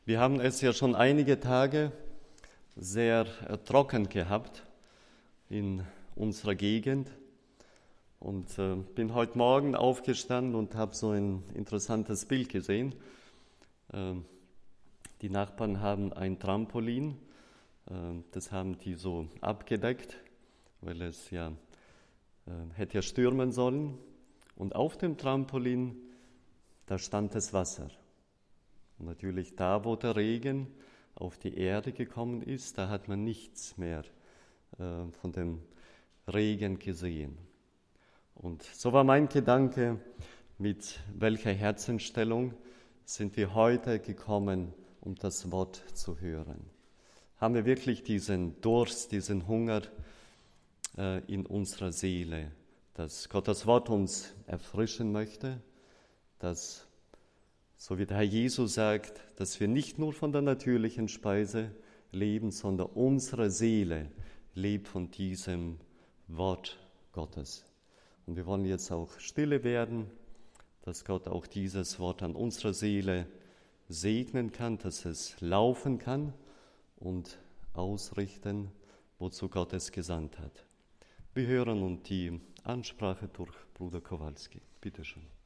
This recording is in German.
Wir haben es ja schon einige Tage sehr trocken gehabt in unserer Gegend und bin heute Morgen aufgestanden und habe so ein interessantes Bild gesehen. Die Nachbarn haben ein Trampolin, das haben die so abgedeckt, weil es ja hätte ja stürmen sollen. Und auf dem Trampolin, da stand das Wasser. Und natürlich da, wo der Regen auf die Erde gekommen ist, da hat man nichts mehr von dem Regen gesehen. Und so war mein Gedanke, mit welcher Herzensstellung sind wir heute gekommen, um das Wort zu hören. Haben wir wirklich diesen Durst, diesen Hunger in unserer Seele, dass Gott das Wort uns erfrischen möchte, dass, so wie der Herr Jesus sagt, dass wir nicht nur von der natürlichen Speise leben, sondern unsere Seele lebt von diesem Wort Gottes. Und wir wollen jetzt auch stille werden, dass Gott auch dieses Wort an unserer Seele segnen kann, dass es laufen kann und ausrichten, wozu Gott es gesandt hat. Wir hören nun die Ansprache durch Bruder Kowalski. Bitte schön.